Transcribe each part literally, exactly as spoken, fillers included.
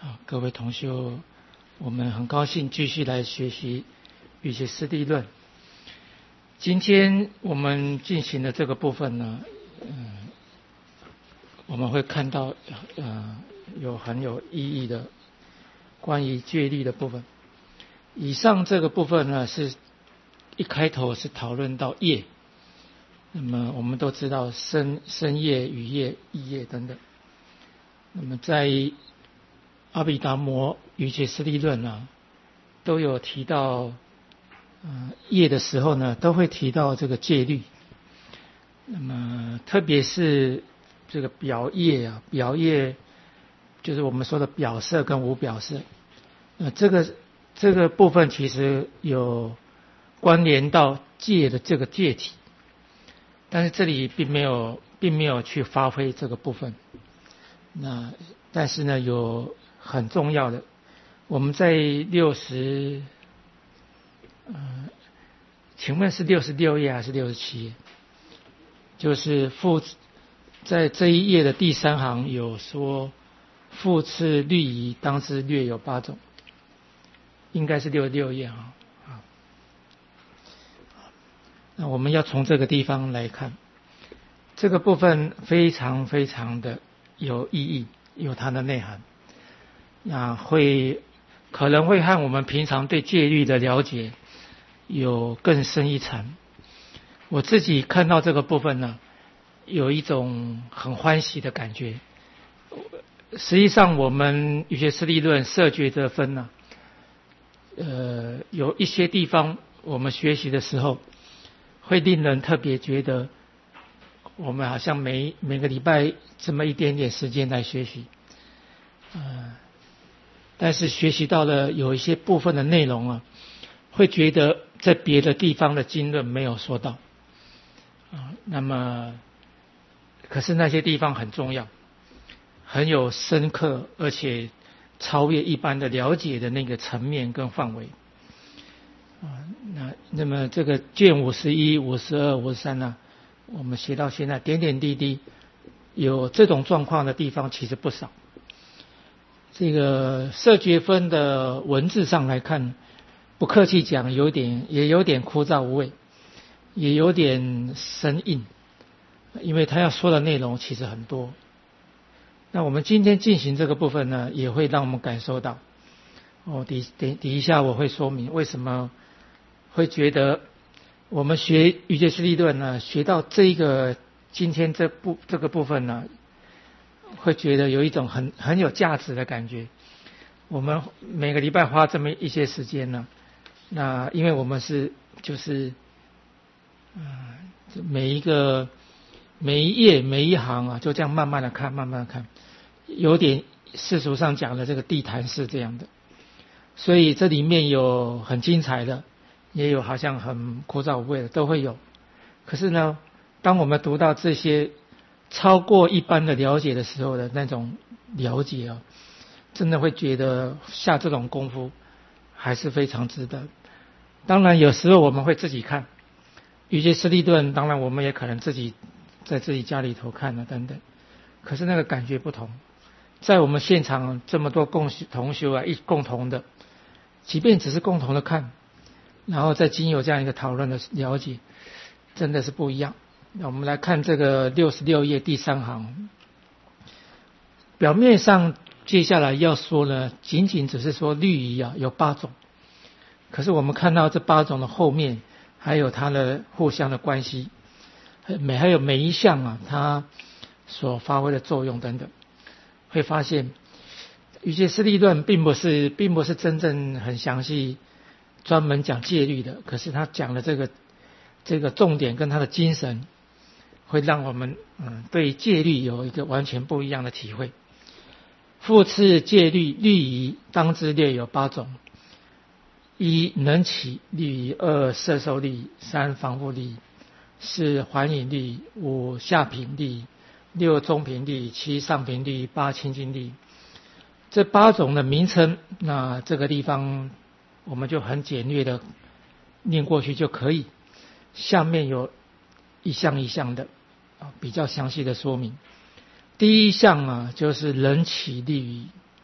好，各位同修，我们很高兴继续来学习瑜伽师地论。今天我们进行的这个部分呢，嗯，我们会看到呃有很有意义的关于戒律的部分。以上这个部分呢，是一开头是讨论到业，那么我们都知道身身业、语业、意业等等。那么在阿毗达摩瑜伽师地论啊，都有提到呃业的时候呢，都会提到这个戒律。那么特别是这个表业啊，表业就是我们说的表色跟无表色，呃，这个这个部分其实有关联到戒的这个戒体，但是这里并没有并没有去发挥这个部分。那但是呢，有很重要的，我们在六十，呃，请问是六十六页还是六十七页？就是复在这一页的第三行有说，复次律仪当知略有八种，应该是六十六页啊。那我们要从这个地方来看，这个部分非常非常的有意义，有它的内涵。那会可能会和我们平常对戒律的了解有更深一层。我自己看到这个部分呢，有一种很欢喜的感觉。实际上我们瑜伽师地论摄觉得分呢，呃，有一些地方我们学习的时候会令人特别觉得我们好像每每个礼拜这么一点点时间来学习，呃但是学习到了有一些部分的内容啊，会觉得在别的地方的经论没有说到啊。那么，可是那些地方很重要，很有深刻，而且超越一般的了解的那个层面跟范围啊。那那么这个卷五十一、五十二、五十三呢，我们学到现在点点滴滴，有这种状况的地方其实不少。这个摄觉分的文字上来看，不客气讲，有点也有点枯燥无味，也有点生硬，因为他要说的内容其实很多。那我们今天进行这个部分呢，也会让我们感受到。哦，底底底下我会说明为什么会觉得我们学瑜伽师地论呢，学到这个今天这部这个部分呢，会觉得有一种很很有价值的感觉。我们每个礼拜花这么一些时间呢，那因为我们是就是，嗯、呃，每一个每一页每一行啊，就这样慢慢的看，慢慢的看，有点世俗上讲的这个地毯式这样的。所以这里面有很精彩的，也有好像很枯燥无味的，都会有。可是呢，当我们读到这些超过一般的了解的时候的那种了解啊，真的会觉得下这种功夫还是非常值得。当然有时候我们会自己看瑜伽师地论，当然我们也可能自己在自己家里头看啊等等，可是那个感觉不同。在我们现场这么多共同修啊，一共同的，即便只是共同的看，然后再经由这样一个讨论的了解，真的是不一样。那我们来看这个六十六页第三行，表面上接下来要说呢，仅仅只是说律仪啊有八种，可是我们看到这八种的后面还有它的互相的关系，每还有每一项啊它所发挥的作用等等，会发现瑜伽师地论并不是并不是真正很详细专门讲戒律的，可是他讲的这个这个重点跟他的精神，会让我们嗯对戒律有一个完全不一样的体会。复次戒律律仪当知略有八种：一能起律仪，二摄受律仪，三防护律仪，四还引律仪，五下品律仪，六中品律仪，七上品律仪，八清净律仪。这八种的名称，那这个地方我们就很简略的念过去就可以。下面有一项一项的啊比较详细的说明。第一项啊，就是能起律仪。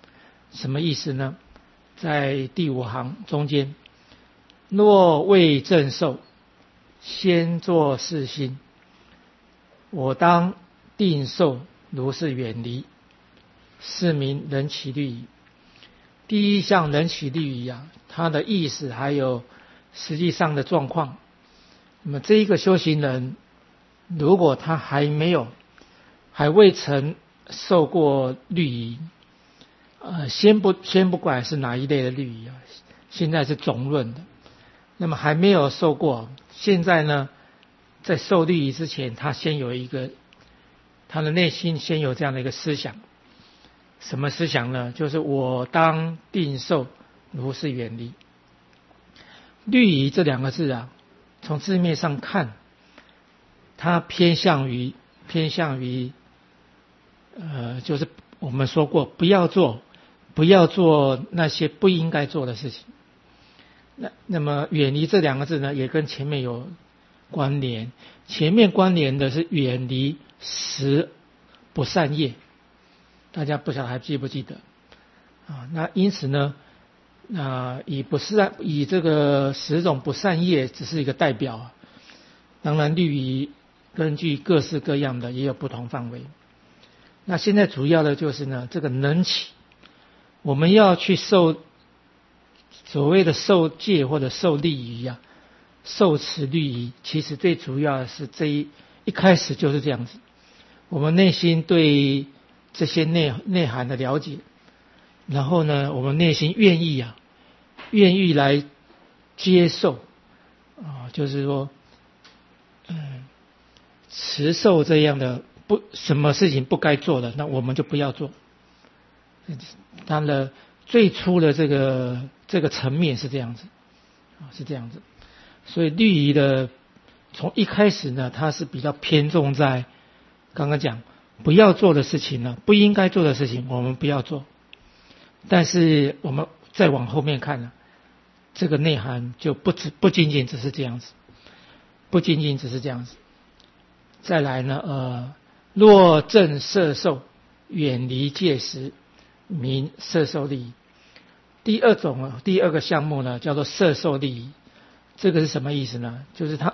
什么意思呢？在第五行中间，若未正受，先作是心，我当定受，如是远离，是名人起律仪。第一项人起律仪啊，它的意思还有实际上的状况。那么这一个修行人，如果他还没有还未曾受过律仪，呃，先不先不管是哪一类的律仪啊，现在是总论的。那么还没有受过，现在呢，在受律仪之前，他先有一个，他的内心先有这样的一个思想。什么思想呢？就是我当定受，如是远离。律仪这两个字啊，从字面上看，它偏向于偏向于，呃，就是我们说过，不要做，不要做那些不应该做的事情。那那么远离这两个字呢，也跟前面有关联。前面关联的是远离十不善业，大家不晓得还记不记得啊？那因此呢，那以不善以这个十种不善业只是一个代表啊。当然律仪根据各式各样的也有不同范围。那现在主要的就是呢，这个能起，我们要去受所谓的受戒或者受律仪啊，受持律仪，其实最主要的是这一一开始就是这样子。我们内心对这些内内涵的了解，然后呢，我们内心愿意啊，愿意来接受啊，就是说，嗯，持受这样的不什么事情不该做的，那我们就不要做。它的最初的这个这个层面是这样子啊，是这样子。所以律仪的从一开始呢，它是比较偏重在刚刚讲不要做的事情呢，不应该做的事情我们不要做。但是我们再往后面看呢，这个内涵就不只不仅仅只是这样子，不仅仅只是这样子。再来呢，呃，若正摄受，远离戒时，名摄受律仪。第二种啊，第二个项目呢，叫做摄受律仪。这个是什么意思呢？就是他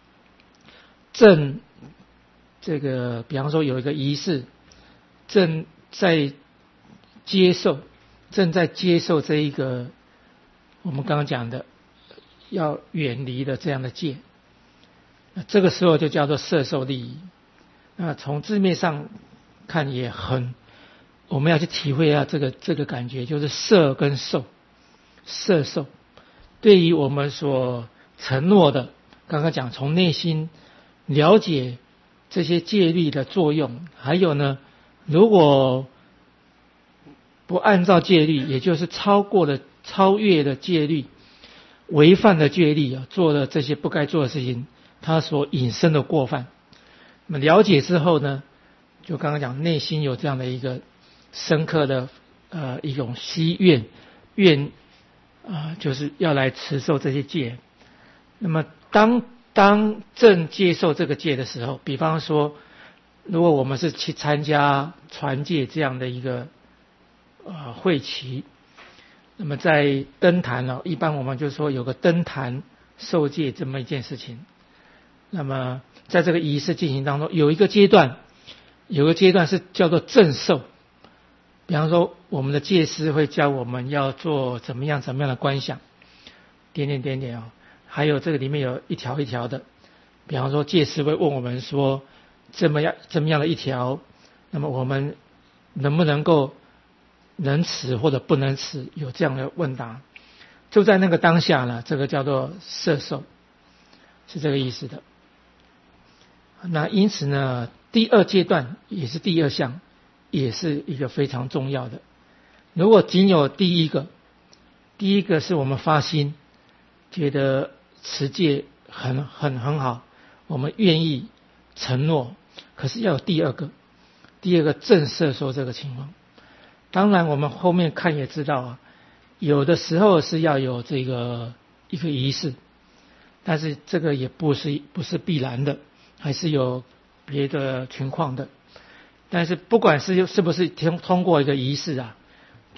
正这个，比方说有一个仪式，正在接受，正在接受这一个我们刚刚讲的要远离的这样的戒，这个时候就叫做摄受律仪。那从字面上看也很，我们要去体会一下这个这个感觉，就是摄跟受，摄受。对于我们所承诺的，刚刚讲从内心了解这些戒律的作用，还有呢，如果不按照戒律，也就是超过了、超越了戒律、违反了戒律啊，做了这些不该做的事情，它所引申的过犯。那么了解之后呢，就刚刚讲内心有这样的一个深刻的呃一种希愿愿。啊、呃，就是要来持受这些戒。那么当当正接受这个戒的时候，比方说，如果我们是去参加传戒这样的一个呃会期，那么在登坛呢，一般我们就说有个登坛受戒这么一件事情。那么在这个仪式进行当中，有一个阶段，有个阶段是叫做正受。比方说，我们的戒师会教我们要做怎么样怎么样的观想，点点点点啊，还有这个里面有一条一条的。比方说，戒师会问我们说，这么样这么样的一条，那么我们能不能够能持或者不能持，有这样的问答。就在那个当下呢，这个叫做摄受，是这个意思的。那因此呢，第二阶段也是第二项。也是一个非常重要的。如果仅有第一个，第一个是我们发心，觉得持戒很很很好，我们愿意承诺，可是要有第二个，第二个正摄受这个情况。当然我们后面看也知道啊，有的时候是要有这个一个仪式，但是这个也不是不是必然的，还是有别的情况的。但是不管是是不是通通过一个仪式啊，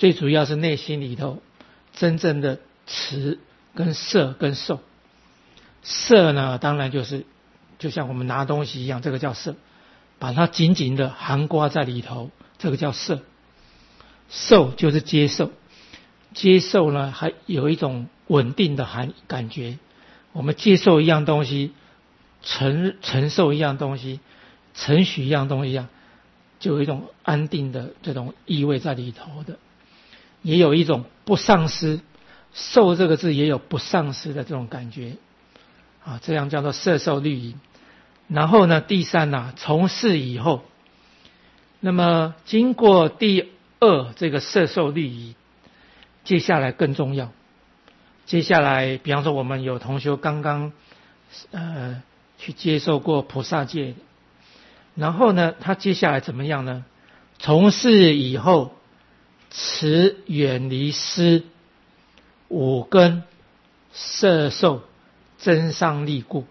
最主要是内心里头真正的持跟摄跟受。摄呢，当然就是就像我们拿东西一样，这个叫摄，把它紧紧的含括在里头，这个叫摄。受就是接受，接受呢还有一种稳定的含感觉。我们接受一样东西，承承受一样东西，承许一样东西一样，就有一种安定的这种意味在里头的。也有一种不丧失，受这个字也有不丧失的这种感觉啊，这样叫做摄受律仪。然后呢，第三呢、啊，从事以后，那么经过第二这个摄受律仪，接下来更重要。接下来，比方说我们有同学刚刚呃去接受过菩萨戒，然后呢，他接下来怎么样呢？从事以后，持远离失五根摄受增上力故，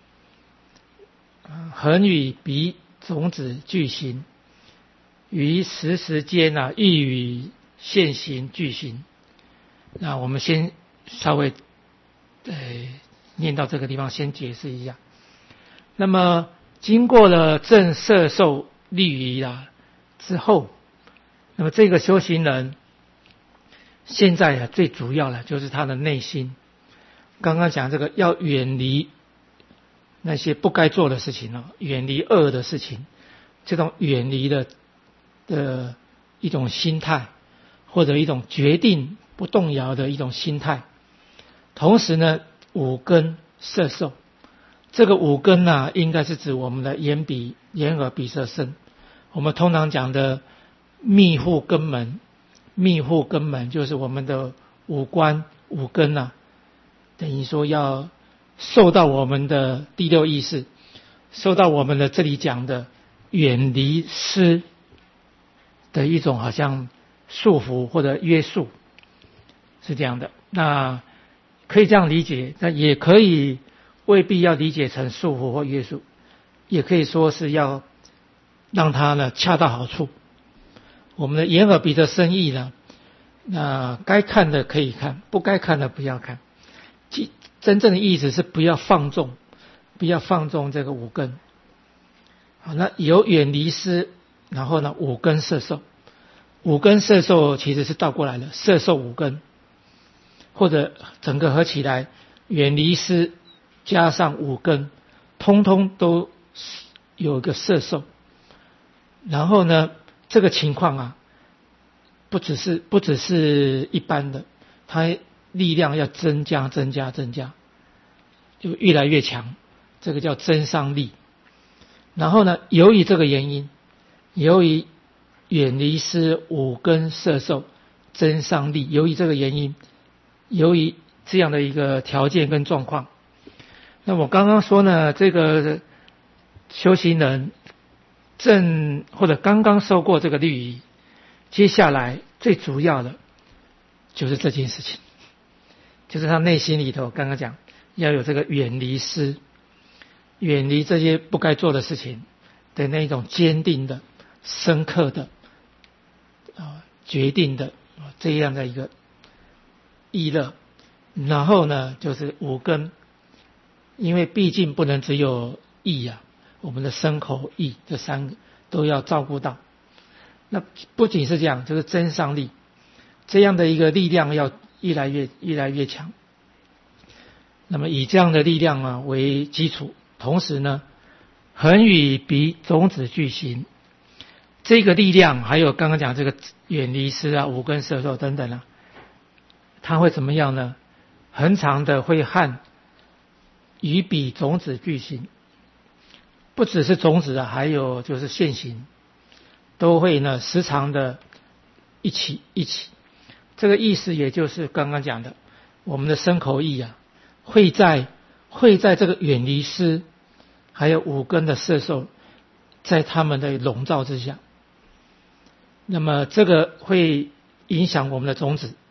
恒与彼种子俱行，于时时间啊，亦与现行俱行。那我们先稍微呃念到这个地方，先解释一下。那么经过了正摄受律仪啊之后，那么这个修行人现在啊最主要的就是他的内心。刚刚讲这个要远离那些不该做的事情了，远离恶的事情，这种远离的的一种心态，或者一种决定不动摇的一种心态。同时呢，五根摄受，这个五根呢、啊，应该是指我们的眼鼻眼耳鼻舌身。我们通常讲的密户根门，密户根门就是我们的五官五根啊，等于说要受到我们的第六意识，受到我们的这里讲的远离失的一种好像束缚或者约束，是这样的。那可以这样理解，但也可以未必要理解成束缚或约束，也可以说是要让它呢恰到好处。我们的眼耳鼻舌身意呢，那该看的可以看，不该看的不要看。真正的意思是不要放纵，不要放纵这个五根。好，那有远离失，然后呢五根摄受，五根摄受其实是倒过来的，摄受五根，或者整个合起来，远离失加上五根，通通都有一个摄受。然后呢，这个情况啊，不只是不只是一般的，它力量要增加增加增加，就越来越强，这个叫增上力。然后呢，由于这个原因，由于远离失五根摄受增上力，由于这个原因，由于这样的一个条件跟状况，那我刚刚说呢，这个修行人正或者刚刚受过这个律仪，接下来最主要的就是这件事情，就是他内心里头刚刚讲要有这个远离失，远离这些不该做的事情的那种坚定的深刻的啊决定的这样的一个意乐。然后呢就是五根，因为毕竟不能只有意啊，我们的身口意这三个都要照顾到。那不仅是这样，就是增上力，这样的一个力量要越来越越来越强。那么以这样的力量啊为基础，同时呢恒与彼种子俱行，这个力量还有刚刚讲这个远离失啊五根摄受等等啊，它会怎么样呢？恒常的会和与彼种子俱行，不只是种子啊，还有就是现行，都会呢时常的一起一起。这个意思也就是刚刚讲的，我们的身口意啊，会在会在这个远离失还有五根的摄受，在他们的笼罩之下，那么这个会影响我们的种子。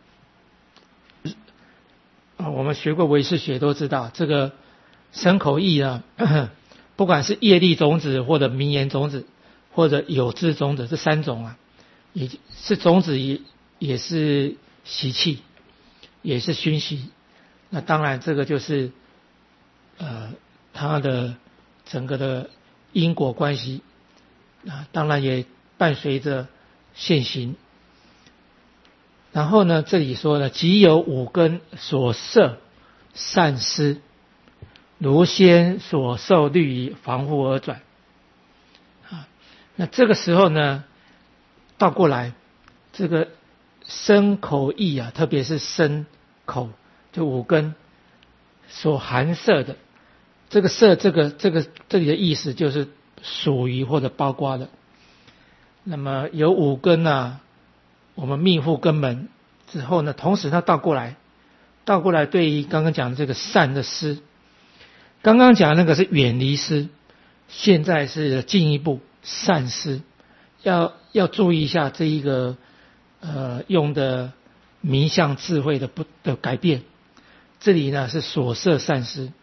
啊，我们学过唯识学都知道，这个身口意啊，不管是业力种子或者名言种子或者有知种子，这三种啊，也是种子也也是习气，也是熏习。那当然这个就是呃它的整个的因果关系啊，当然也伴随着现行。然后呢，这里说呢，即有五根所摄善思，如先所受律仪，防护而转。啊，那这个时候呢，倒过来，这个身口意啊，特别是身口就五根所含摄的，这个摄这个这个这里的意思就是属于或者包括的。那么有五根啊，我们密护根门之后呢，同时它倒过来，倒过来对于刚刚讲的这个善的思，刚刚讲的那个是远离思，现在是进一步善思，要要注意一下这一个呃用的名相智慧的不的改变。这里呢是所摄善思，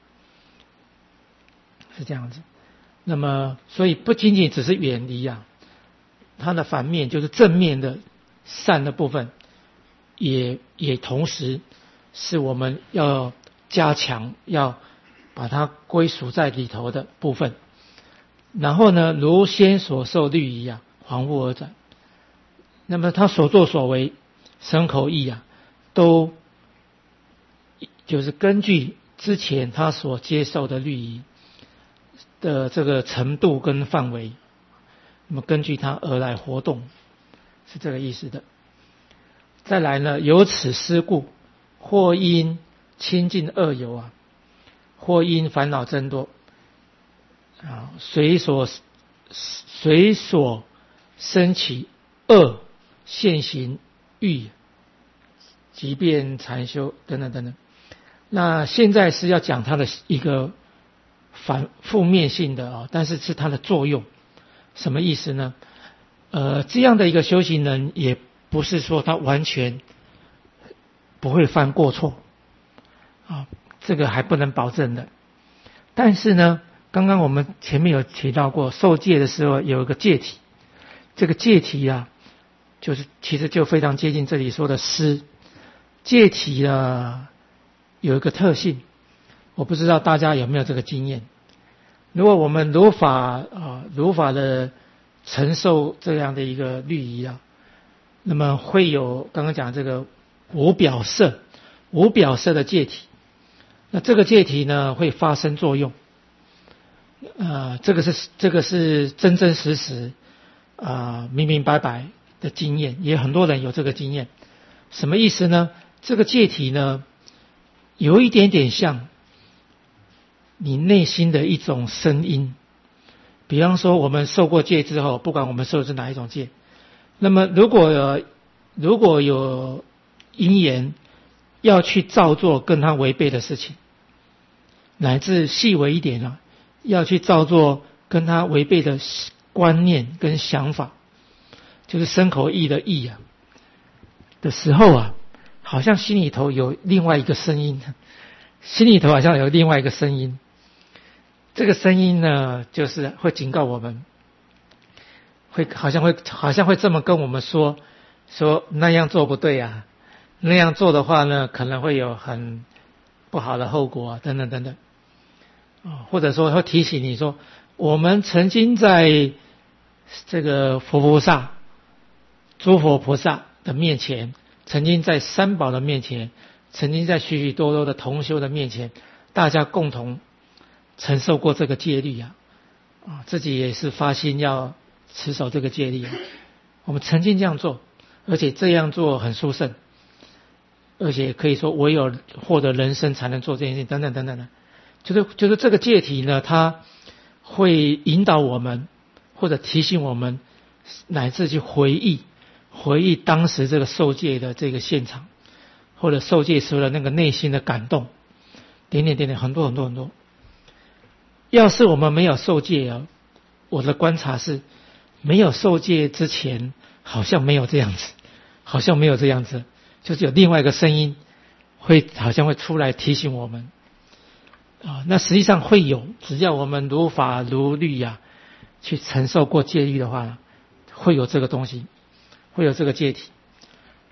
是这样子。那么所以不仅仅只是远离啊，它的反面就是正面的善的部分，也也同时是我们要加强，要把它归属在里头的部分。然后呢，如先所受律仪啊，防护而转。那么他所作所为，身口意啊，都就是根据之前他所接受的律仪的这个程度跟范围，那么根据它而来活动，是这个意思的。再来呢，由此思故，或因亲近恶友啊，或因烦恼增多啊，随所随所生起恶现行欲，即便禅修等等等等。那现在是要讲它的一个反负面性的啊，但是是它的作用。什么意思呢？呃，这样的一个修行人，也不是说他完全不会犯过错啊，这个还不能保证的。但是呢，刚刚我们前面有提到过，受戒的时候有一个戒体，这个戒体啊，就是其实就非常接近这里说的思。戒体啊，有一个特性，我不知道大家有没有这个经验。如果我们如法啊，如法的承受这样的一个律仪啊，那么会有刚刚讲这个无表色、无表色的戒体。那这个戒体呢，会发生作用。呃，这个是这个是真真实实啊、呃，明明白白的经验，也很多人有这个经验。什么意思呢？这个戒体呢，有一点点像你内心的一种声音。比方说我们受过戒之后，不管我们受的是哪一种戒，那么如果、呃、如果有因缘要去照做跟它违背的事情，乃至细微一点啊，要去照做跟它违背的观念跟想法，就是身口意的意啊的时候啊，好像心里头有另外一个声音，心里头好像有另外一个声音。这个声音呢，就是会警告我们，会好像会好像会这么跟我们说，说那样做不对啊，那样做的话呢，可能会有很不好的后果啊，等等等等。啊，或者说会提醒你说，我们曾经在这个佛菩萨、诸佛菩萨的面前，曾经在三宝的面前，曾经在许许多多的同修的面前，大家共同承受过这个戒律啊，啊，自己也是发心要持守这个戒律啊。我们曾经这样做，而且这样做很殊胜，而且可以说唯有获得人生才能做这件事情，等等等等的。就是就是这个戒体呢，它会引导我们，或者提醒我们，乃至去回忆回忆当时这个受戒的这个现场，或者受戒时的那个内心的感动，点点点点，很多很多很多。要是我们没有受戒啊，我的观察是，没有受戒之前好像没有这样子，好像没有这样子，就是有另外一个声音会好像会出来提醒我们啊。那实际上会有，只要我们如法如律啊，去承受过戒律的话，会有这个东西，会有这个戒体。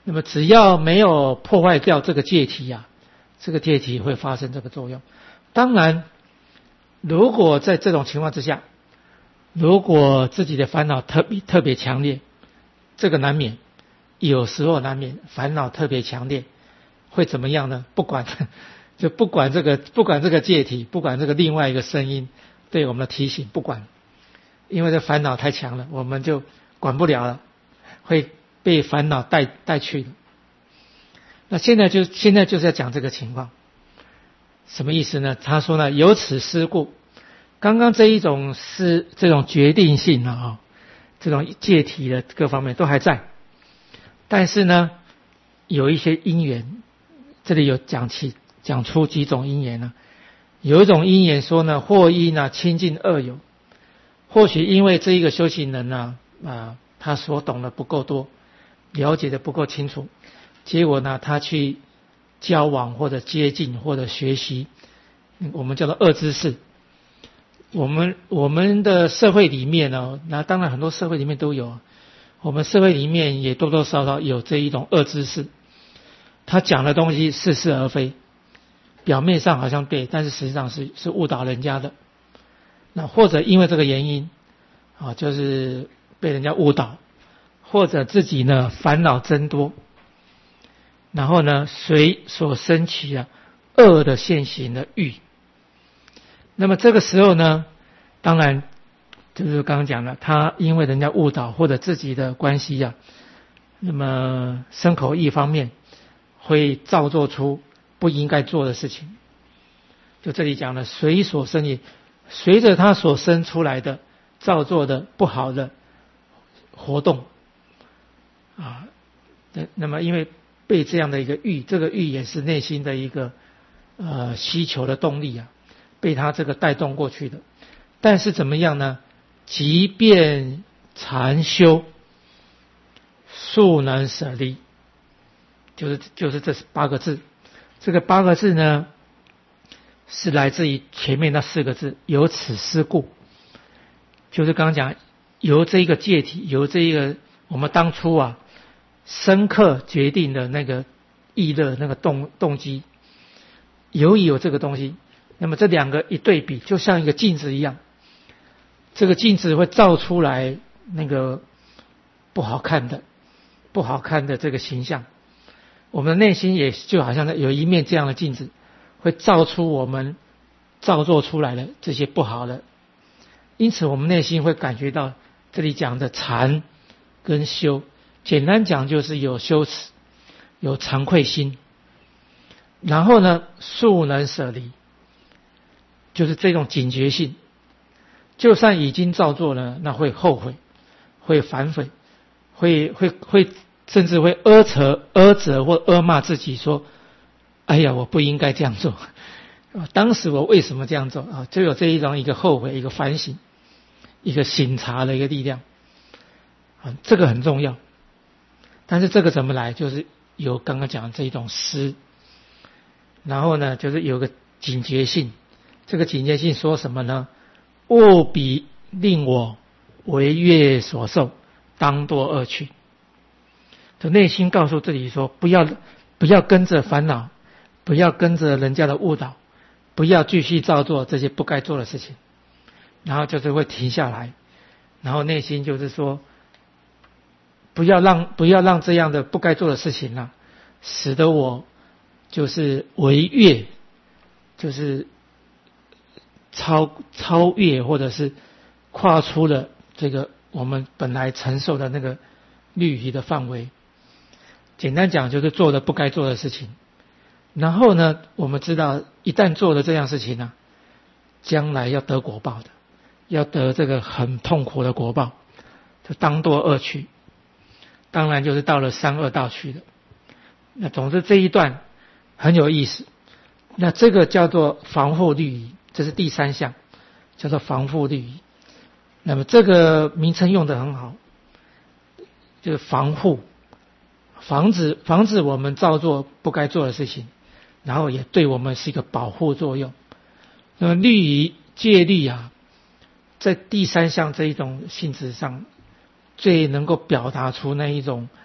那么只要没有破坏掉这个戒体啊，这个戒体会发生这个作用。当然，如果在这种情况之下，如果自己的烦恼特别特别强烈，这个难免，有时候难免烦恼特别强烈，会怎么样呢？不管就不管这个不管这个戒体，不管这个另外一个声音对我们的提醒，不管，因为这烦恼太强了，我们就管不了了，会被烦恼带带去的。那现在就现在就是要讲这个情况，什么意思呢？他说呢，由此思故，刚刚这一种是这种决定性啊、哦，这种戒体的各方面都还在，但是呢，有一些因缘，这里有讲起讲出几种因缘呢？有一种因缘说呢，或因呢亲近恶友，或许因为这一个修行人呢啊、呃，他所懂的不够多，了解的不够清楚，结果呢，他去交往或者接近或者学习，我们叫做恶知识。我们我们的社会里面呢，那当然很多社会里面都有，我们社会里面也多多少少有这一种恶知识。他讲的东西似是而非，表面上好像对，但是实际上是是误导人家的。那或者因为这个原因啊，就是被人家误导，或者自己呢烦恼增多，然后呢随所生起啊恶的现行的欲。那么这个时候呢，当然就是刚刚讲了，他因为人家误导或者自己的关系呀、啊，那么身口意方面会造作出不应该做的事情。就这里讲了，随所生也，随着他所生出来的造作的不好的活动啊，那么因为被这样的一个欲，这个欲也是内心的一个呃需求的动力啊，被他这个带动过去的。但是怎么样呢？即便禅修，速能舍离，就是就是这八个字。这个八个字呢，是来自于前面那四个字，由此思故。就是刚刚讲，由这一个戒体，由这一个我们当初啊深刻决定的那个意乐那个动动机，由于有这个东西，那么这两个一对比，就像一个镜子一样，这个镜子会照出来那个不好看的不好看的这个形象。我们的内心也就好像有一面这样的镜子，会照出我们造作出来的这些不好的。因此我们内心会感觉到这里讲的禅跟修，简单讲就是有羞耻，有惭愧心，然后呢速能舍离，就是这种警觉性。就算已经造作了，那会后悔，会反悔，会会会甚至会阿责阿责或阿骂自己说，哎呀，我不应该这样做，当时我为什么这样做啊？就有这一种一个后悔，一个反省，一个省察的一个力量啊，这个很重要。但是这个怎么来？就是有刚刚讲的这一种思，然后呢，就是有个警觉性。这个警觉性说什么呢？务必令我为悦所受，当堕恶趣。就内心告诉自己说，不要不要跟着烦恼，不要跟着人家的误导，不要继续造作这些不该做的事情。然后就是会停下来，然后内心就是说，不要让不要让这样的不该做的事情啊，使得我就是违越，就是超超越或者是跨出了这个我们本来承受的那个律仪的范围。简单讲就是做了不该做的事情。然后呢，我们知道一旦做了这样事情呢、啊，将来要得果报的，要得这个很痛苦的果报，就当堕恶趣。当然就是到了三恶道去的。那总之这一段很有意思。那这个叫做防护律仪，这是第三项，叫做防护律仪。那么这个名称用得很好，就是防护，防止防止我们造作不该做的事情，然后也对我们是一个保护作用。那么律仪戒律啊，在第三项这一种性质上，最能够表达出那一种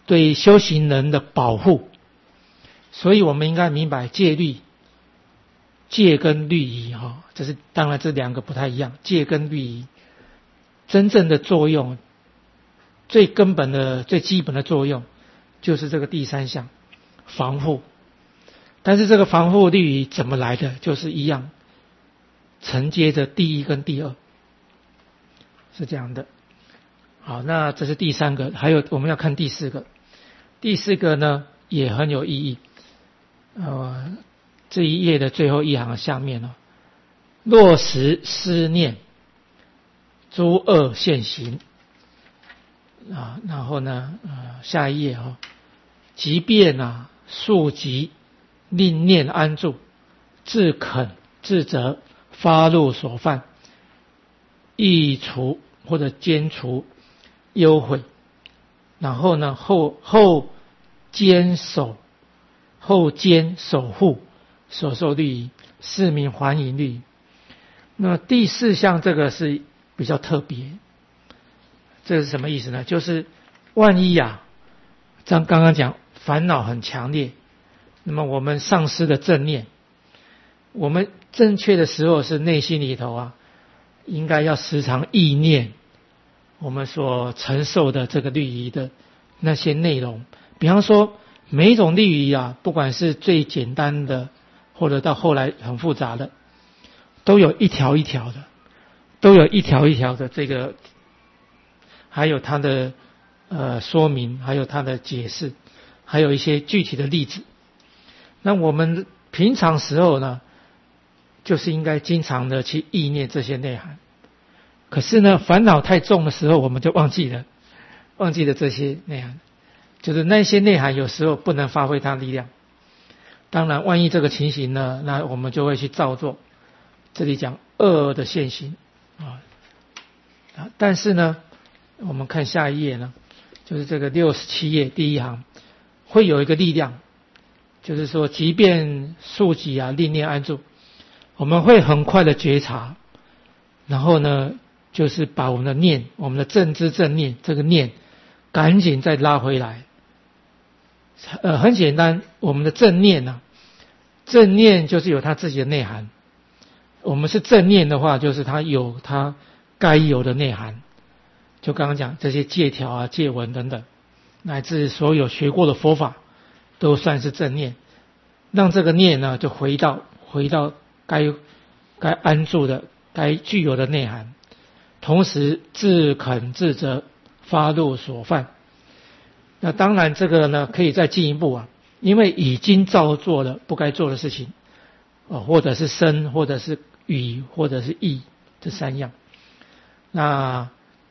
对修行人的保护。所以我们应该明白戒律、戒跟律仪哈，这是当然这两个不太一样。戒跟律仪真正的作用，最根本的、最基本的作用，就是这个第三项防护。但是这个防护律仪怎么来的？就是一样，承接着第一跟第二，是这样的。好，那这是第三个，还有我们要看第四个。第四个呢也很有意义。呃，这一页的最后一行下面呢、哦，落实思念，诸恶现行啊，然后呢，呃，下一页哈、哦，即便啊，速疾，令念安住，自肯自责，发怒所犯，易除或者兼除忧悔，然后呢，后后坚守。后坚守护所受律仪，是名还疑律仪。那第四项这个是比较特别，这是什么意思呢？就是万一啊，像刚刚讲烦恼很强烈，那么我们丧失了正念，我们正确的时候是内心里头啊，应该要时常意念我们所承受的这个律仪的那些内容，比方说。每一种律仪啊，不管是最简单的，或者到后来很复杂的，都有一条一条的，都有一条一条的这个，还有它的呃说明，还有它的解释，还有一些具体的例子。那我们平常时候呢，就是应该经常的去意念这些内涵。可是呢，烦恼太重的时候，我们就忘记了，忘记了这些内涵。就是那些内涵有时候不能发挥它的力量，当然万一这个情形呢，那我们就会去照做。这里讲恶的现行啊，但是呢，我们看下一页呢，就是这个六十七页第一行，会有一个力量，就是说，即便速疾啊，令念安住，我们会很快的觉察，然后呢，就是把我们的念，我们的正知正念这个念，赶紧再拉回来。呃，很简单，我们的正念呢、啊，正念就是有它自己的内涵。我们是正念的话，就是它有它该有的内涵。就刚刚讲这些戒条啊、戒文等等，乃至所有学过的佛法，都算是正念。让这个念呢，就回到回到该该安住的、该具有的内涵，同时自肯自责，发怒所犯。那当然这个呢可以再进一步啊，因为已经照做了不该做的事情，哦，或者是身，或者是语，或者是意，这三样。那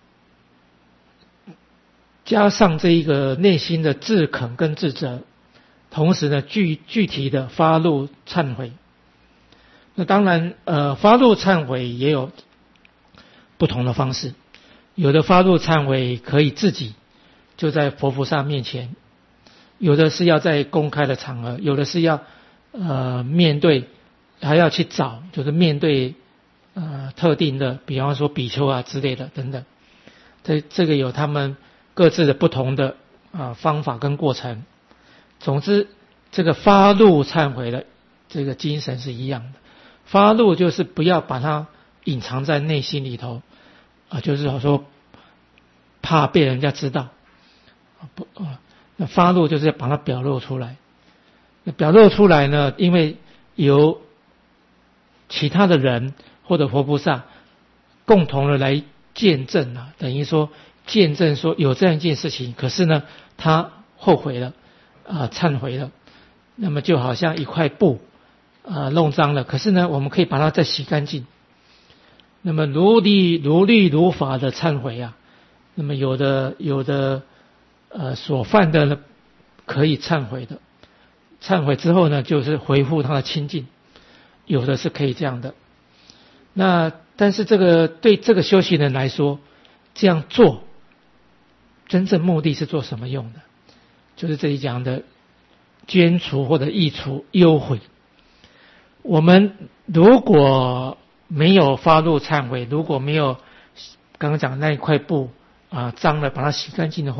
加上这一个内心的自肯跟自责，同时呢具具体的发怒忏悔。那当然呃发怒忏悔也有不同的方式，有的发怒忏悔可以自己就在佛菩萨面前，有的是要在公开的场合，有的是要呃面对，还要去找，就是面对呃特定的，比方说比丘啊之类的等等。这这个有他们各自的不同的啊、呃、方法跟过程。总之，这个发怒忏悔的这个精神是一样的。发怒就是不要把它隐藏在内心里头啊、呃，就是说怕被人家知道。不啊，那发怒就是要把它表露出来。那表露出来呢，因为由其他的人或者佛菩萨共同的来见证啊，等于说见证说有这样一件事情，可是呢，他后悔了啊，忏悔了。那么就好像一块布啊弄脏了，可是呢，我们可以把它再洗干净。那么如理如律如法的忏悔啊，那么有的有的。呃，所犯的呢，可以忏悔的，忏悔之后呢，就是恢复他的清净，有的是可以这样的。那但是这个对这个修行人来说，这样做，真正目的是做什么用的？就是这里讲的捐除或者易除忧悔。我们如果没有发怒忏悔，如果没有刚刚讲的那一块布啊脏了，把它洗干净的话，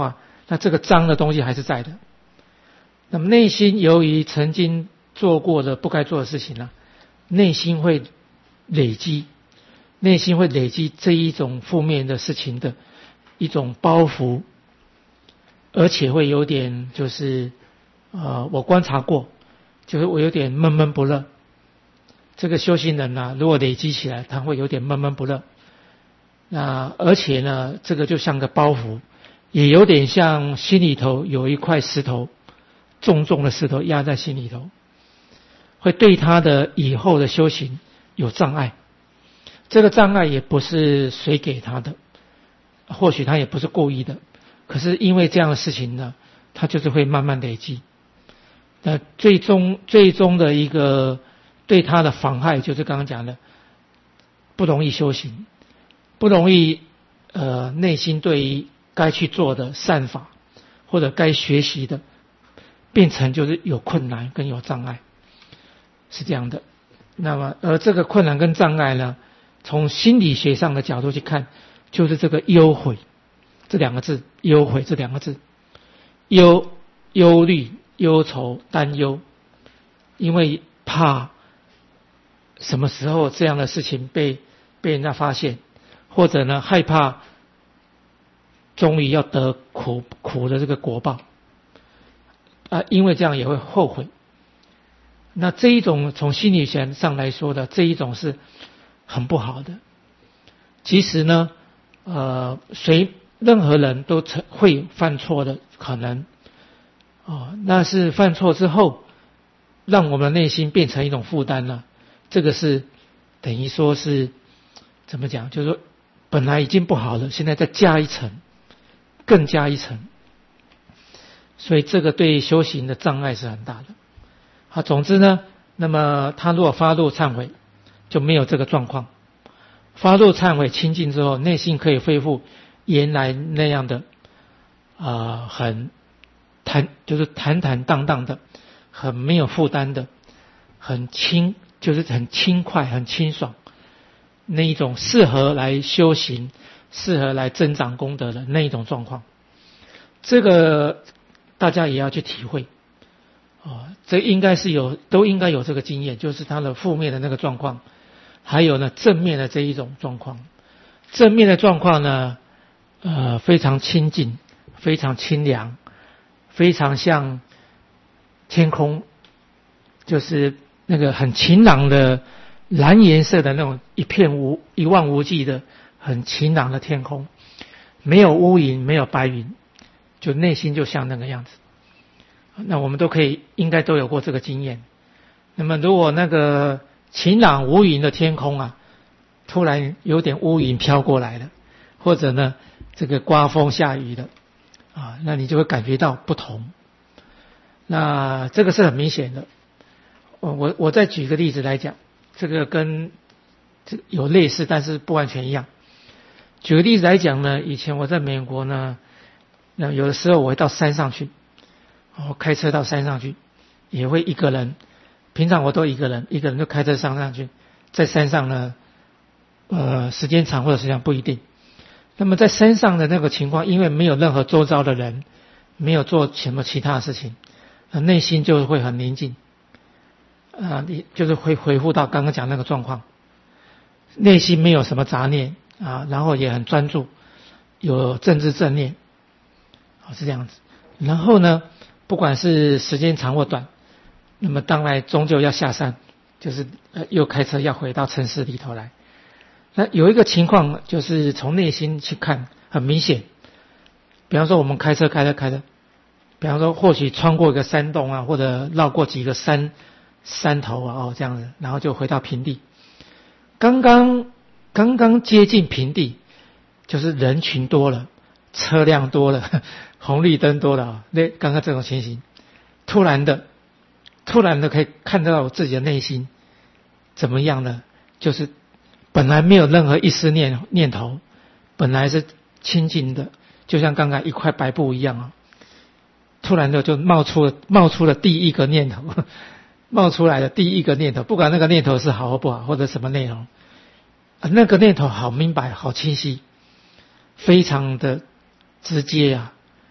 那这个脏的东西还是在的。那么内心由于曾经做过的不该做的事情呢，内心会累积，内心会累积这一种负面的事情的一种包袱，而且会有点就是呃，我观察过，就是我有点闷闷不乐。这个修行人呢，如果累积起来，他会有点闷闷不乐。那而且呢，这个就像个包袱，也有点像心里头有一块石头，重重的石头压在心里头，会对他的以后的修行有障碍。这个障碍也不是谁给他的，或许他也不是故意的，可是因为这样的事情呢，他就是会慢慢累积。那最终最终的一个对他的妨害，就是刚刚讲的，不容易修行，不容易呃内心对于该去做的善法或者该学习的，变成就是有困难跟有障碍，是这样的。那么而这个困难跟障碍呢，从心理学上的角度去看，就是这个忧悔这两个字，忧悔这两个字，忧忧虑、忧愁、担忧，因为怕什么时候这样的事情被被人家发现，或者呢害怕终于要得苦苦的这个果报啊，因为这样也会后悔。那这一种从心理学上来说的，这一种是很不好的。其实呢，呃，谁任何人都会犯错的可能，哦，那是犯错之后，让我们的内心变成一种负担了。这个是等于说是怎么讲？就是说本来已经不好了，现在再加一层，更加一层，所以这个对修行的障碍是很大的。好，总之呢，那么他如果发怒忏悔，就没有这个状况。发怒忏悔清净之后，内心可以恢复原来那样的啊、呃，很坦就是坦坦荡荡的，很没有负担的，很轻，就是很轻快、很清爽，那一种适合来修行、适合来增长功德的那一种状况。这个大家也要去体会。哦，这应该是有，都应该有这个经验，就是他的负面的那个状况，还有呢正面的这一种状况。正面的状况呢，呃，非常清净，非常清凉，非常像天空，就是那个很晴朗的蓝颜色的那种一片无一望无际的很晴朗的天空，没有乌云，没有白云，就内心就像那个样子。那我们都可以应该都有过这个经验。那么如果那个晴朗无云的天空啊，突然有点乌云飘过来了，或者呢这个刮风下雨的啊，那你就会感觉到不同。那这个是很明显的。我我再举个例子来讲，这个跟这个有类似，但是不完全一样。举个例子来讲呢，以前我在美国呢，那有的时候我会到山上去。我开车到山上去，也会一个人。平常我都一个人，一个人就开车上上去，在山上呢，呃，时间长或者时间不一定。那么在山上的那个情况，因为没有任何周遭的人，没有做什么其他的事情，呃、内心就会很宁静，啊、呃，你就是会回复到刚刚讲那个状况，内心没有什么杂念啊，然后也很专注，有正知正念，好，是这样子。然后呢，不管是时间长或短，那么当然终究要下山，就是呃又开车要回到城市里头来。那有一个情况就是从内心去看，很明显。比方说我们开车开着开着，比方说或许穿过一个山洞啊，或者绕过几个山山头啊，哦这样子，然后就回到平地。刚刚刚刚接近平地，就是人群多了，车辆多了，红绿灯多了啊，那刚刚这种情形，突然的，突然的可以看到我自己的内心怎么样呢？就是本来没有任何一丝念念头，本来是清净的，就像刚刚一块白布一样啊，突然的就冒出了冒出了第一个念头，冒出来的第一个念头，不管那个念头是好或不好，或者什么内容，啊，那个念头好明白，好清晰，非常的直接啊，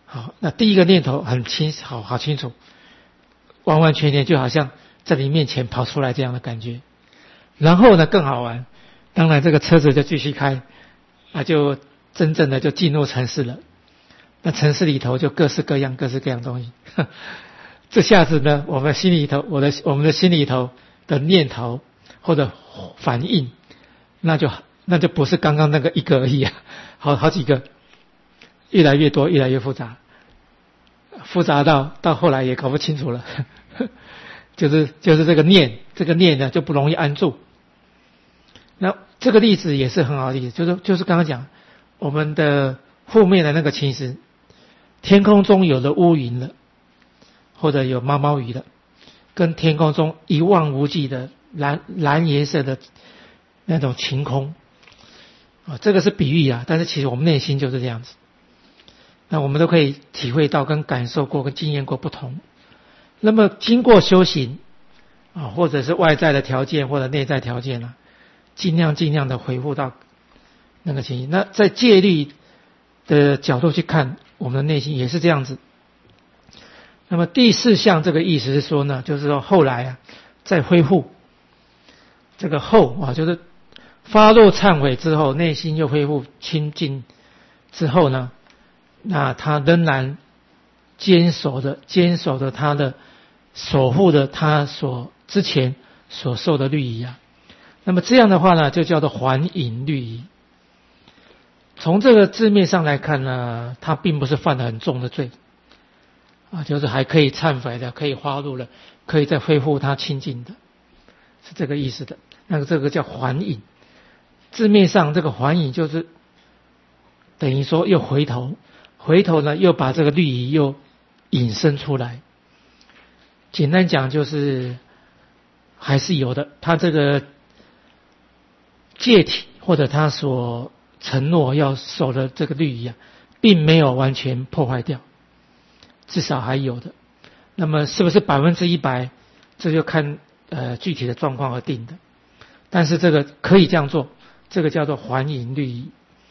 好，那第一个念头很清，好好清楚，完完全全就好像在你面前跑出来这样的感觉。然后呢更好玩，当然这个车子就继续开，啊，就真正的就进入城市了。那城市里头就各式各样各式各样东西，这下子呢，我们心里头，我的我们的心里头的念头或者反应，那就那就不是刚刚那个一个而已啊，好好几个，越来越多，越来越复杂，复杂到到后来也搞不清楚了，就是就是这个念，这个念呢就不容易安住。那这个例子也是很好的例子，就是就是刚刚讲我们的负面的那个情绪，天空中有了乌云了，或者有毛毛雨了，跟天空中一望无际的蓝蓝颜色的那种晴空啊，这个是比喻啊，但是其实我们内心就是这样子。那我们都可以体会到、跟感受过、跟经验过不同。那么经过修行啊，或者是外在的条件或者内在条件啊，尽量尽量的回复到那个情形。那在戒律的角度去看，我们的内心也是这样子。那么第四项这个意思是说呢，就是说后来啊，再恢复这个后啊，就是发露忏悔之后，内心又恢复清净之后呢，那他仍然坚守着坚守着他的守护的他所之前所受的律仪啊。那么这样的话呢，就叫做还隐律仪。从这个字面上来看呢，他并不是犯了很重的罪啊，就是还可以忏悔的，可以发露了，可以再恢复他清净的，是这个意思的。那个这个叫还隐，字面上这个还隐就是等于说又回头，回头呢又把这个律仪又引申出来。简单讲就是还是有的，他这个戒体或者他所承诺要守的这个律仪啊，并没有完全破坏掉，至少还有的。那么是不是百分之一百，这就看呃具体的状况而定的。但是这个可以这样做，这个叫做还隐律仪。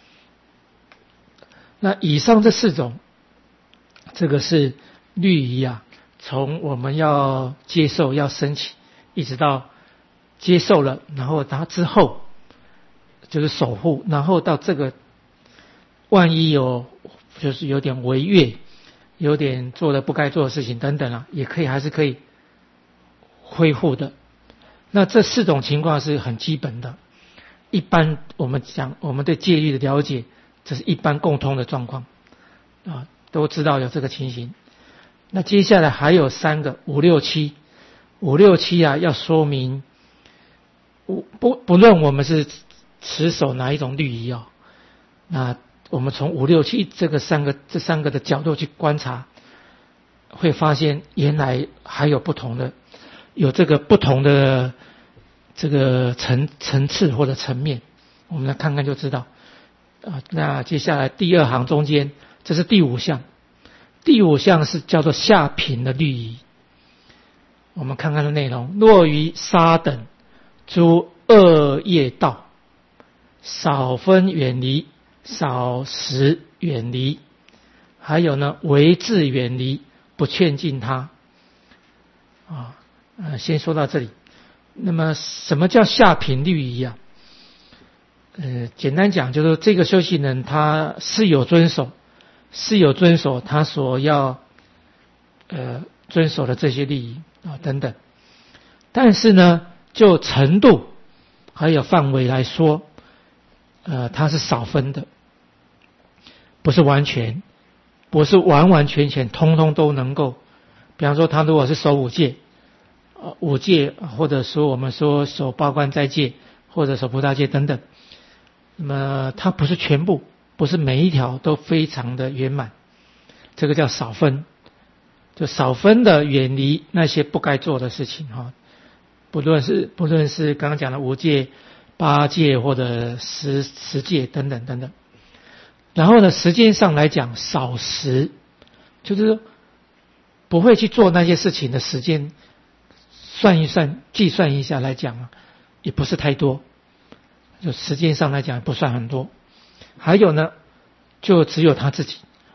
那以上这四种，这个是律仪啊，从我们要接受要升起，一直到接受了，然后它之后就是守护，然后到这个万一有就是有点违越，有点做了不该做的事情等等啊，也可以还是可以恢复的。那这四种情况是很基本的，一般我们讲我们对戒律的了解，这是一般共通的状况啊，都知道有这个情形。那接下来还有三个五六七，五六七啊，要说明不不论我们是持守哪一种律仪哦，那我们从五六七这个三个这三个的角度去观察，会发现原来还有不同的，有这个不同的这个层层次或者层面，我们来看看就知道啊。那接下来第二行中间，这是第五项，第五项是叫做下品的律仪。我们看看的内容：若于杀等诸恶业道，少分远离，少食远离，还有呢，为自远离，不劝进他。啊，呃，先说到这里。那么，什么叫下品律仪啊？呃，简单讲，就是这个修行人他是有遵守，是有遵守他所要呃遵守的这些律仪啊等等。但是呢，就程度还有范围来说，呃，它是少分的，不是完全，不是完完全全通通都能够。比方说，他如果是守五戒，呃，五戒或者说我们说守八关斋戒或者守菩萨戒等等，那么它不是全部，不是每一条都非常的圆满，这个叫少分，就少分的远离那些不该做的事情哈。不论是不论是刚刚讲的五戒、八戒或者十十戒等等等等。然后呢，时间上来讲少食，就是说不会去做那些事情的时间，算一算计算一下来讲啊，也不是太多，就时间上来讲不算很多。还有呢，就只有他自己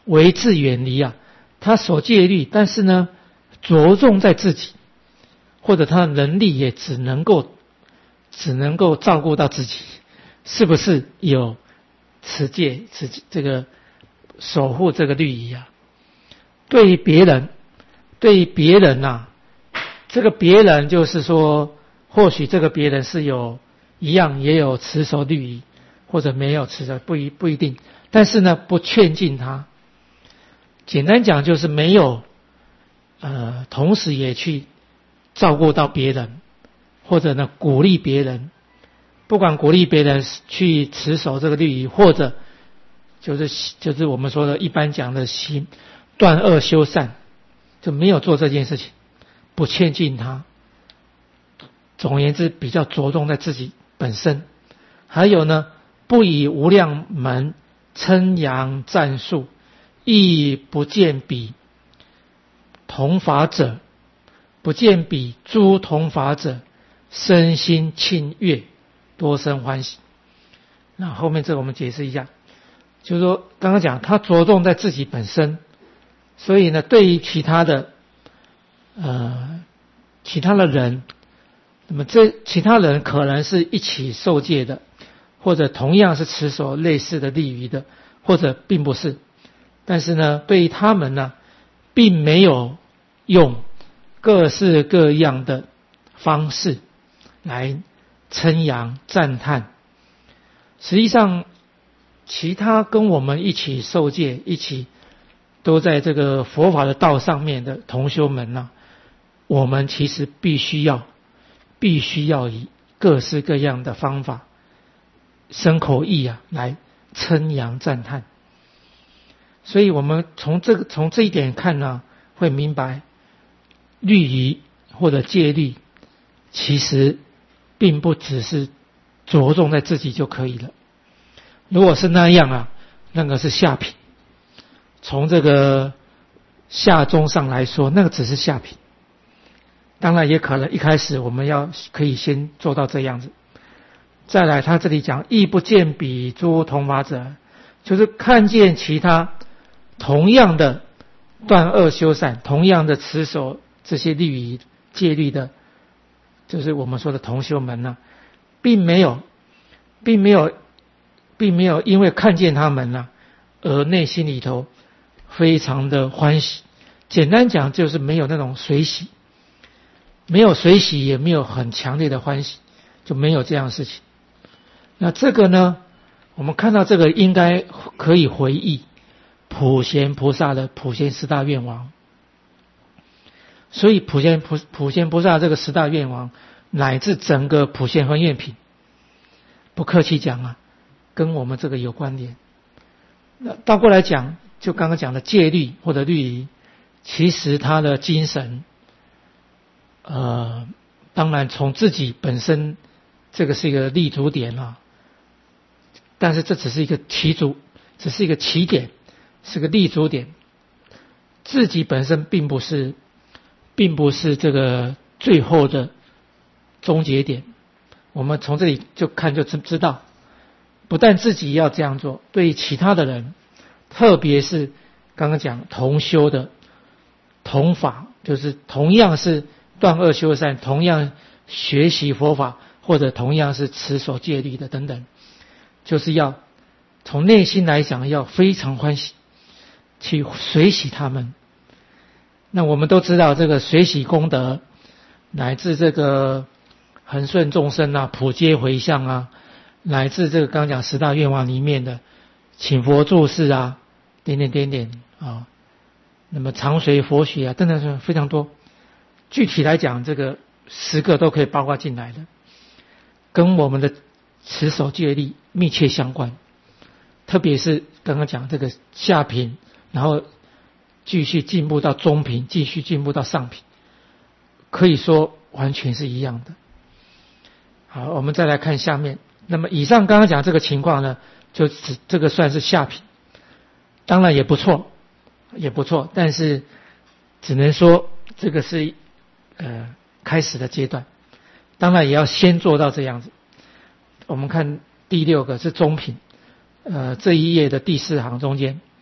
为自远离啊，他守戒律，但是呢着重在自己，或者他的能力也只能够只能够照顾到自己，是不是有持戒持这个守护这个律仪啊？对于别人，对于别人啊，这个别人就是说，或许这个别人是有一样也有持守律仪，或者没有持守，不一不一定。但是呢，不劝进他。简单讲就是没有，呃，同时也去照顾到别人，或者呢鼓励别人，不管鼓励别人去持守这个律仪，或者就是就是我们说的一般讲的行断恶修善，就没有做这件事情，不劝进他。总而言之，比较着重在自己本身。还有呢，不以无量门称扬赞数，亦不见彼同法者，不见彼诸同法者，身心庆悦，多生欢喜。那后面这个我们解释一下，就是说刚刚讲他着重在自己本身，所以呢，对于其他的呃其他的人，那么这其他人可能是一起受戒的，或者同样是持守类似的律仪的，或者并不是。但是呢，对于他们呢，并没有用各式各样的方式来称扬赞叹。实际上，其他跟我们一起受戒、一起都在这个佛法的道上面的同修们呢、啊，我们其实必须要必须要以各式各样的方法、身口意啊来称扬赞叹。所以我们从这个从这一点看呢，会明白律仪或者戒律其实并不只是着重在自己就可以了。如果是那样啊，那个是下品。从这个下中上来说，那个只是下品。当然也可能一开始我们要可以先做到这样子。再来他这里讲亦不见彼诸同法者，就是看见其他同样的断恶修善，同样的持守这些律仪戒律的，就是我们说的同修们呢、啊，并没有并没有并没有因为看见他们呢、啊，而内心里头非常的欢喜。简单讲就是没有那种随喜，没有随喜，也没有很强烈的欢喜，就没有这样的事情。那这个呢，我们看到这个应该可以回忆普贤菩萨的普贤十大愿王。所以普贤普普贤菩萨这个十大愿王，乃至整个普贤恒愿品，不客气讲啊，跟我们这个有关联。那倒过来讲，就刚刚讲的戒律或者律仪，其实它的精神，呃，当然从自己本身，这个是一个立足点啊，但是这只是一个起足，只是一个起点，是个立足点，自己本身并不是，并不是这个最后的终结点。我们从这里就看就知知道，不但自己要这样做，对其他的人，特别是刚刚讲同修的同法，就是同样是断恶修善，同样学习佛法，或者同样是持守戒律的等等，就是要从内心来讲要非常欢喜，去随喜他们。那我们都知道这个随喜功德，乃至这个恒顺众生啊，普皆回向啊，乃至这个刚讲十大愿望里面的请佛注释啊，点点点点啊，那么常随佛学啊，等等非常多。具体来讲，这个十个都可以包括进来的，跟我们的持守戒律密切相关。特别是刚刚讲这个下品，然后继续进步到中品，继续进步到上品，可以说完全是一样的。好，我们再来看下面。那么以上刚刚讲这个情况呢，就只这个算是下品，当然也不错，也不错，但是只能说这个是呃开始的阶段，当然也要先做到这样子。我们看第六个是中品，呃这一页的第四行中间，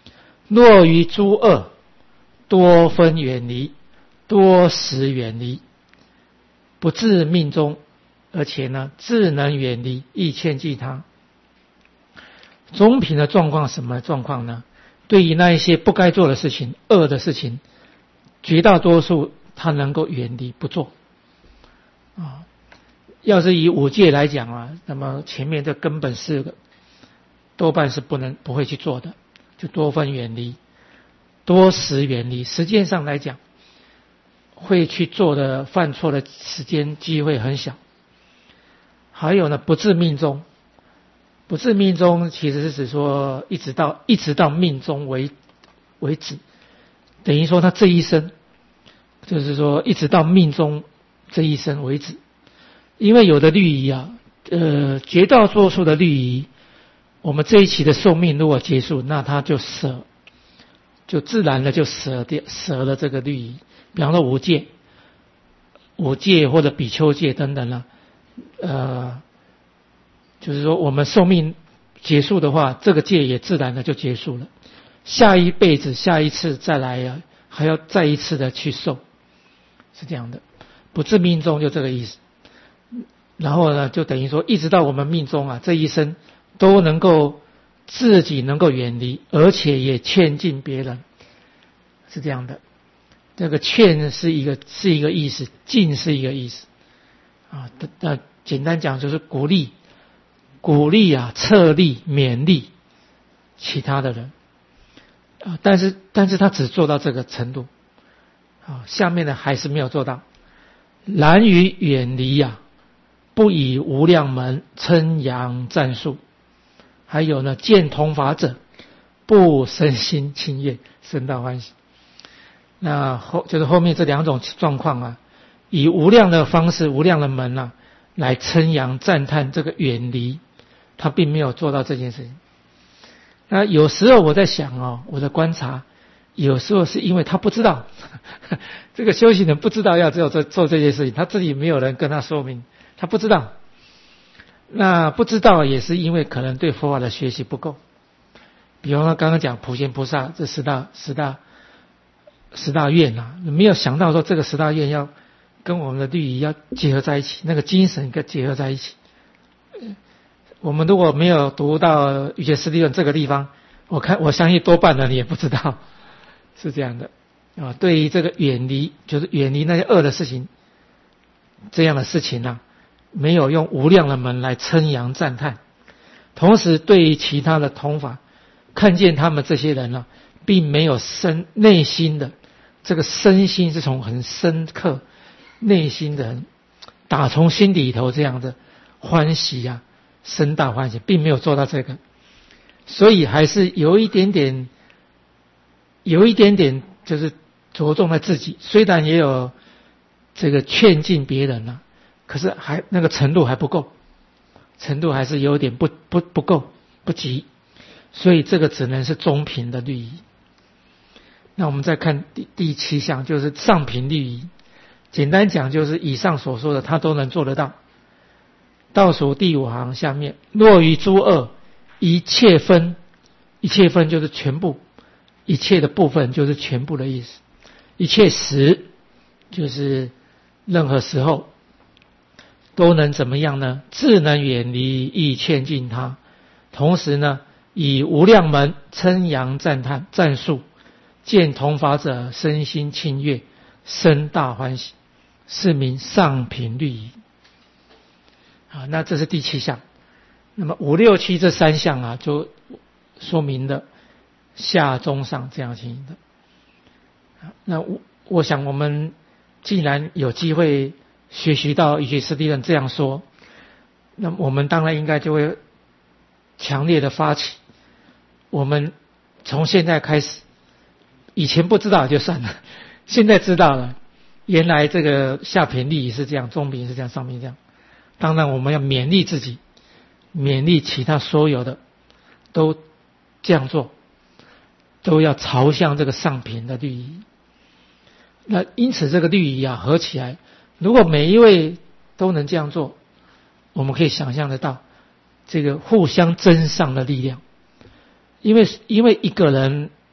若于诸恶，多分远离，多时远离，不至命中，而且呢，自能远离，亦劝进他。中品的状况什么状况呢？对于那一些不该做的事情、恶的事情，绝大多数他能够远离不做。啊，要是以五戒来讲啊，那么前面的根本四个多半是不能不会去做的，就多分远离，多时远离。时间上来讲，会去做的犯错的时间机会很小。还有呢，不至命中。不至命中其实是指说一直到一直到命中为为止，等于说他这一生就是说一直到命中这一生为止。因为有的律仪啊，呃，绝大多数的律仪，我们这一期的寿命如果结束，那他就舍，就自然的就舍掉舍了这个律仪。比方说五戒、五戒或者比丘戒等等了，呃。就是说我们寿命结束的话，这个戒也自然的就结束了，下一辈子下一次再来啊，还要再一次的去受，是这样的。不至命中就这个意思。然后呢，就等于说一直到我们命中啊，这一生都能够自己能够远离，而且也劝进别人，是这样的。这个劝是一个是一个意思，进是一个意思啊。那简单讲就是鼓励。鼓励啊，策励、勉励其他的人啊，但是但是他只做到这个程度啊，下面的还是没有做到。然于远离啊，不以无量门称扬赞数，还有呢，见同法者，不身心轻悦，生大欢喜。那后就是后面这两种状况啊，以无量的方式、无量的门啊，来称扬赞叹这个远离。他并没有做到这件事情。那有时候我在想哦，我的观察，有时候是因为他不知道，这个修行人不知道要做做做这件事情，他自己没有人跟他说明，他不知道。那不知道也是因为可能对佛法的学习不够。比方说刚刚讲普贤菩萨这十大十大十大愿啊，没有想到说这个十大愿要跟我们的律仪要结合在一起，那个精神跟结合在一起。我们如果没有读到瑜伽师地论这个地方，我看我相信多半人也不知道，是这样的啊。对于这个远离，就是远离那些恶的事情，这样的事情呢、啊，没有用无量的门来称扬赞叹。同时，对于其他的同法，看见他们这些人呢、啊，并没有深内心的这个身心是从很深刻内心的打从心里头这样的欢喜啊。生大欢喜，并没有做到这个，所以还是有一点点，有一点点就是着重在自己。虽然也有这个劝进别人了、啊，可是还那个程度还不够，程度还是有点不不不够不及，所以这个只能是中品的律仪。那我们再看第第七项，就是上品律仪。简单讲，就是以上所说的，他都能做得到。倒数第五行下面，若于诸恶，一切分，一切分就是全部，一切的部分就是全部的意思。一切时就是任何时候都能怎么样呢？自能远离，亦劝进他。同时呢，以无量门称扬赞叹赞数，见同法者身心清悦，生大欢喜，是名上品律仪。啊，那这是第七项。那么五六七这三项啊，就说明了下中上这样情形的。那我我想我们既然有机会学习到瑜伽师地论这样说，那我们当然应该就会强烈的发起，我们从现在开始，以前不知道就算了，现在知道了，原来这个下品律仪是这样，中品是这样，上品这样。当然我们要勉励自己，勉励其他所有的都这样做，都要朝向这个上品的律仪。那因此这个律仪啊合起来，如果每一位都能这样做，我们可以想象得到这个互相增上的力量。因为因为一个人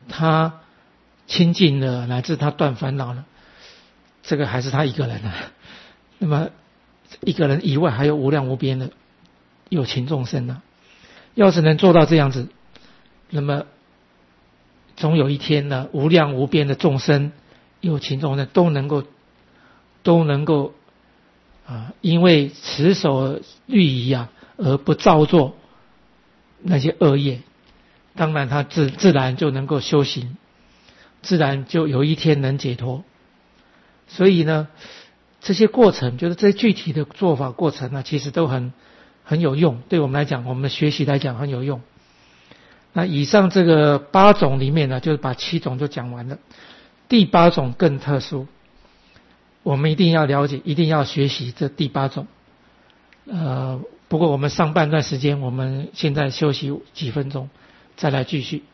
他清净了，乃至他断烦恼了，这个还是他一个人啊。那么一个人以外还有无量无边的有情众生啊。要是能做到这样子，那么总有一天呢，无量无边的众生有情众生都能够都能够啊，因为持守律仪啊而不造作那些恶业，当然他自自然就能够修行，自然就有一天能解脱。所以呢，这些过程就是这些具体的做法过程呢，其实都很很有用，对我们来讲，我们的学习来讲很有用。那以上这个八种里面呢，就是把七种就讲完了，第八种更特殊，我们一定要了解，一定要学习这第八种。呃，不过我们上半段时间，我们现在休息几分钟，再来继续。